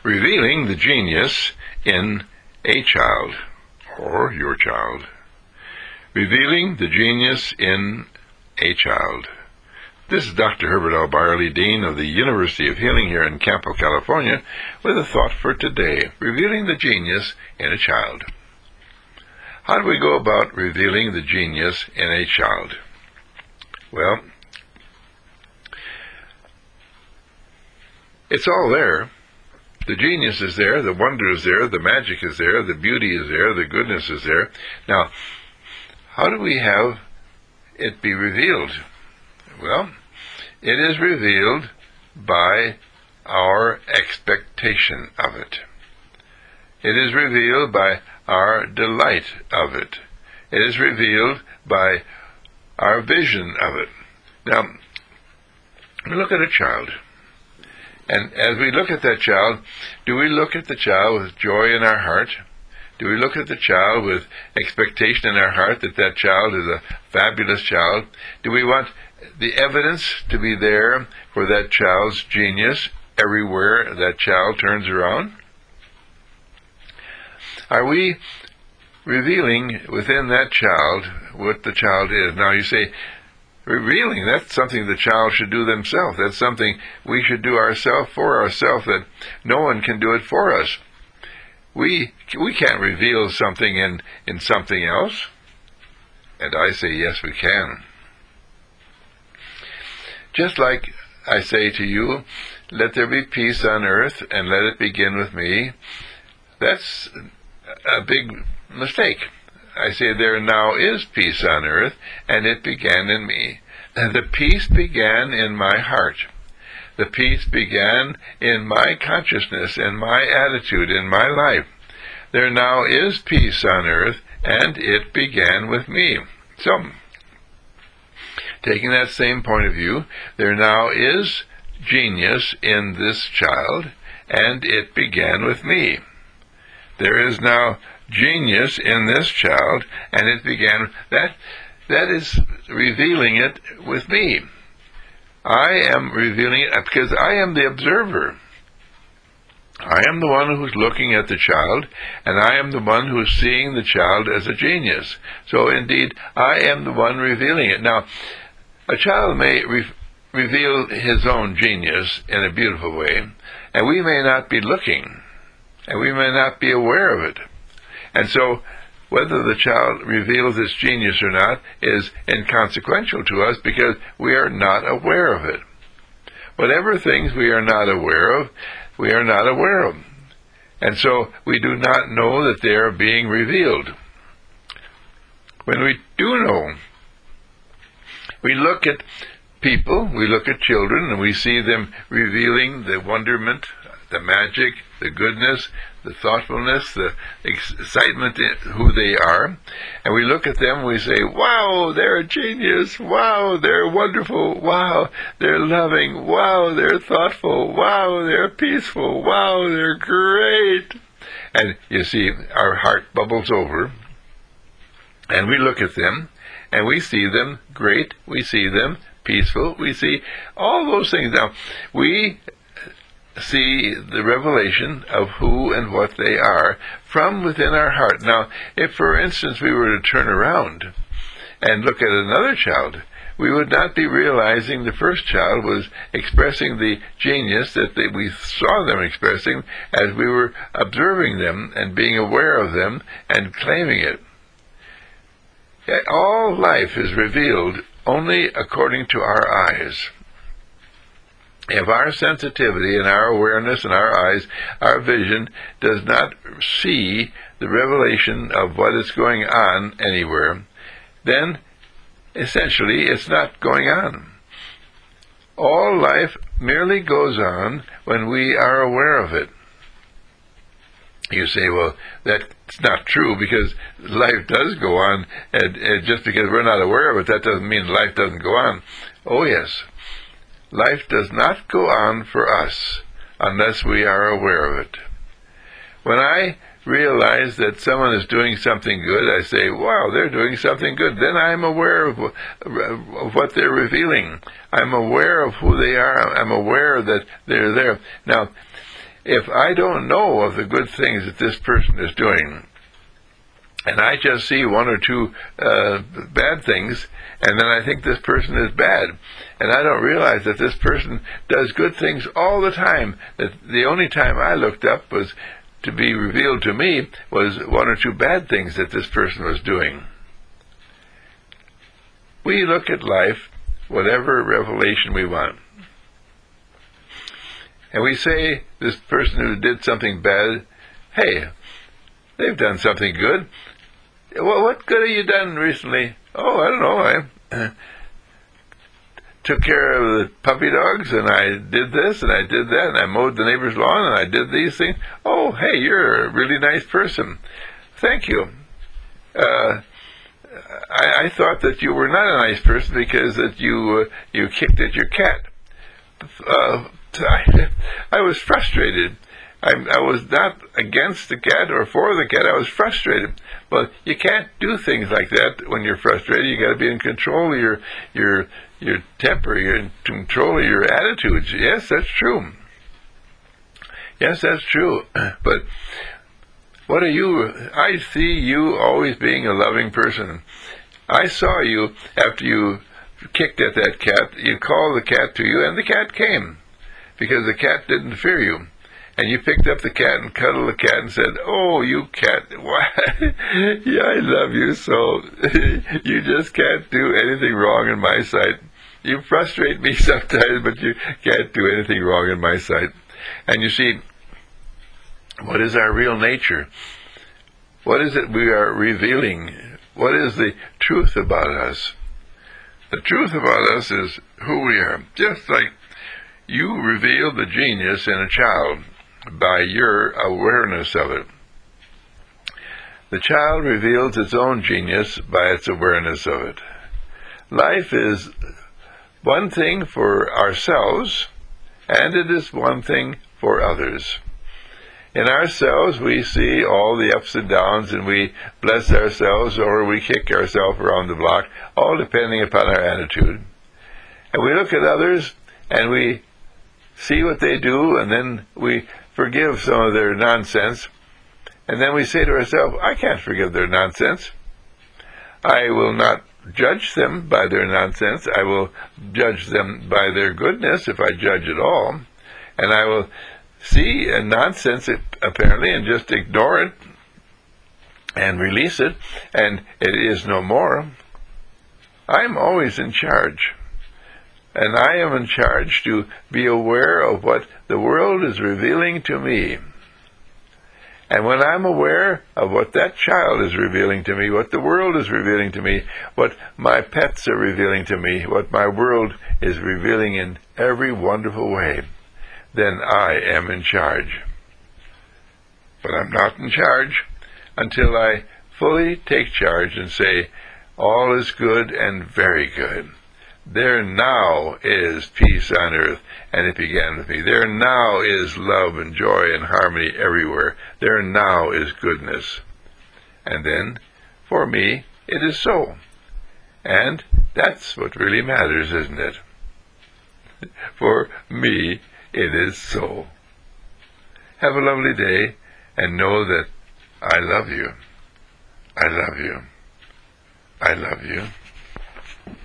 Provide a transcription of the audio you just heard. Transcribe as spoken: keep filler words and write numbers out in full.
Revealing the genius in a child, or your child. Revealing the genius in a child. This is Doctor Herbert L. Byerly, Dean of the University of Healing here in Campo, California, with a thought for today, revealing the genius in a child. How do we go about revealing the genius in a child? Well, it's all there. The genius is there, the wonder is there, the magic is there, the beauty is there, the goodness is there. Now, how do we have it be revealed? Well, it is revealed by our expectation of it. It is revealed by our delight of it. It is revealed by our vision of it. Now, we look at a child. And as we look at that child, do we look at the child with joy in our heart? Do we look at the child with expectation in our heart that that child is a fabulous child? Do we want the evidence to be there for that child's genius everywhere that child turns around? Are we revealing within that child what the child is? Now you say, revealing, that's something the child should do themselves. That's something we should do ourselves for ourselves, that no one can do it for us. We we can't reveal something in, in something else. And I say, yes, we can. Just like I say to you, let there be peace on earth and let it begin with me. That's a big mistake. I say there now is peace on earth, and it began in me. And the peace began in my heart. The peace began in my consciousness, in my attitude, in my life. There now is peace on earth, and it began with me. So, taking that same point of view, there now is genius in this child, and it began with me. There is now genius in this child, and it began that that is revealing it with me. I am revealing it because I am the observer. I am the one who's looking at the child, and I am the one who is seeing the child as a genius. So indeed, I am the one revealing it. Now, a child may re- reveal his own genius in a beautiful way, and we may not be looking, and we may not be aware of it. And so, whether the child reveals its genius or not is inconsequential to us because we are not aware of it. Whatever things we are not aware of, we are not aware of. And so, we do not know that they are being revealed. When we do know, we look at people, we look at children, and we see them revealing the wonderment, the magic, the goodness, the thoughtfulness, the excitement in who they are. And we look at them and we say, wow, they're a genius. Wow, they're wonderful. Wow, they're loving. Wow, they're thoughtful. Wow, they're peaceful. Wow, they're great. And you see, our heart bubbles over. And we look at them and we see them great. We see them peaceful. We see all those things. Now, we see the revelation of who and what they are from within our heart. Now, if, for instance, we were to turn around and look at another child, we would not be realizing the first child was expressing the genius that they, we saw them expressing as we were observing them and being aware of them and claiming it. All life is revealed only according to our eyes. If our sensitivity and our awareness and our eyes, our vision, does not see the revelation of what is going on anywhere, then essentially it's not going on. All life merely goes on when we are aware of it. You say, well, that's not true because life does go on, and, and just because we're not aware of it, that doesn't mean life doesn't go on. Oh yes. Life does not go on for us unless we are aware of it. When I realize that someone is doing something good, I say, wow, they're doing something good. Then I'm aware of, of what they're revealing. I'm aware of who they are. I'm aware that they're there. Now, if I don't know of the good things that this person is doing, and I just see one or two uh, bad things, and then I think this person is bad, and I don't realize that this person does good things all the time, that the only time I looked up was to be revealed to me was one or two bad things that this person was doing. We look at life, whatever revelation we want, and we say, this person who did something bad, hey, they've done something good. Well, what good have you done recently? Oh, I don't know. I took care of the puppy dogs, and I did this, and I did that, and I mowed the neighbor's lawn, and I did these things. Oh, hey, you're a really nice person. Thank you. Uh, I, I thought that you were not a nice person because that you uh, you kicked at your cat. Uh, I, I was frustrated. I, I was not against the cat or for the cat. I was frustrated. But you can't do things like that when you're frustrated. You got to be in control of your your your temper. You're in control of your attitudes. Yes, that's true. Yes, that's true. But what are you? I see you always being a loving person. I saw you after you kicked at that cat. You called the cat to you, and the cat came because the cat didn't fear you. And you picked up the cat and cuddled the cat and said, oh, you cat, why? Yeah, I love you so. You just can't do anything wrong in my sight. You frustrate me sometimes, but you can't do anything wrong in my sight. And you see, what is our real nature? What is it we are revealing? What is the truth about us? The truth about us is who we are. Just like you reveal the genius in a child by your awareness of it. The child reveals its own genius by its awareness of it. Life is one thing for ourselves, and it is one thing for others. In ourselves, we see all the ups and downs, and we bless ourselves or we kick ourselves around the block, all depending upon our attitude. And we look at others, and we see what they do, and then we forgive some of their nonsense, and then we say to ourselves, I can't forgive their nonsense. I will not judge them by their nonsense. I will judge them by their goodness, if I judge at all, and I will see a nonsense apparently and just ignore it and release it, and it is no more. I'm always in charge. And I am in charge to be aware of what the world is revealing to me. And when I'm aware of what that child is revealing to me, what the world is revealing to me, what my pets are revealing to me, what my world is revealing in every wonderful way, then I am in charge. But I'm not in charge until I fully take charge and say, all is good and very good. There now is peace on earth, and it began with me. There now is love and joy and harmony everywhere. There now is goodness. And then, for me, it is so. And that's what really matters, isn't it? For me, it is so. Have a lovely day, and know that I love you. I love you. I love you.